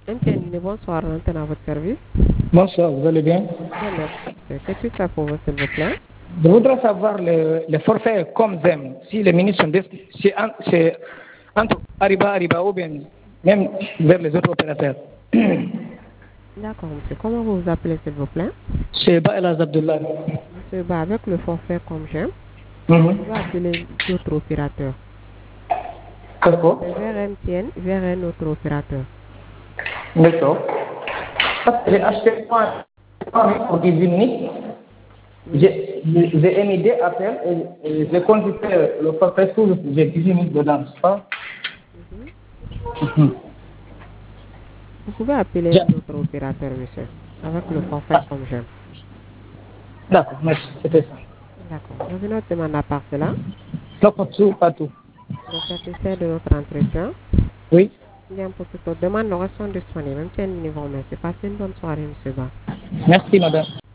MTN, bonsoir, l'antenne à votre service. Bonsoir, vous allez bien? Bien, merci. Que puis-je faire pour vous, s'il vous plaît? Je voudrais savoir le forfait comme j'aime, si les ministres sont c'est entre Ariba ou bien même vers les autres opérateurs. D'accord, monsieur. Comment vous vous appelez, s'il vous plaît? C'est Baël Abdullah. Monsieur, avec le forfait comme j'aime, Mhm. vous pouvez appeler d'autres opérateurs. D'accord. Vers MTN, vers un autre opérateur. D'accord. J'ai acheté pour 18 minutes. J'ai émis des appels et j'ai consulté le forfait sous, j'ai 18 minutes dedans, c'est pas? Vous pouvez appeler un autre opérateur, monsieur, avec le forfait comme j'aime. D'accord, merci, c'était ça. D'accord. Vous avez notre demande à part cela? Non, pas tout, pas tout. Vous êtes satisfait de notre entretien? Oui. Bien, pour toute autre demande, nous restons disponibles. MTN, nous vous remercie. Passez une bonne soirée, monsieur Ba. Merci, madame.